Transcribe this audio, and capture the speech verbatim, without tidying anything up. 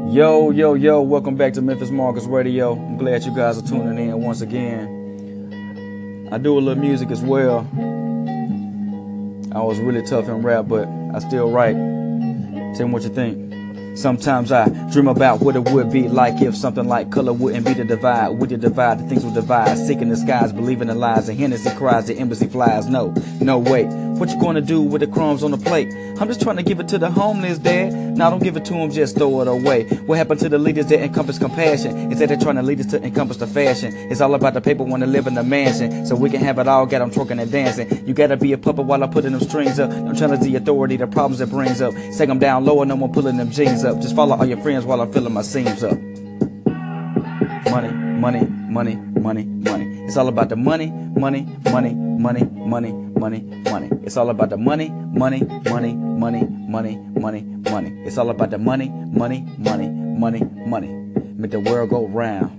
Yo, yo, yo, welcome back to Memphis Marcus Radio. I'm glad you guys are tuning in once again. I do a little music as well. I was really tough in rap, but I still write. Tell me what you think. Sometimes I dream about what it would be like if something like color wouldn't be the divide. We the divide, the things would divide. Seeking the skies, believing in lies. The Hennessy cries, the embassy flies. No, no, wait. What you gonna do with the crumbs on the plate? I'm just trying to give it to the homeless, Dad. Now don't give it to them, just throw it away. What happened to the leaders that encompass compassion? Instead they're trying to lead us to encompass the fashion. It's all about the paper when they live in the mansion. So we can have it all, got them twerking and dancing. You gotta be a puppet while I'm putting them strings up. Don't challenge the authority, the problems it brings up. Take them down lower, no more pulling them jeans up. Just follow all your friends while I'm filling my seams up. Money, money, money, money, money. It's all about the money, money, money, money, money, money, money. It's all about the money, money, money, money, money, money, money. It's all about the money, money, money, money, money. Make the world go round.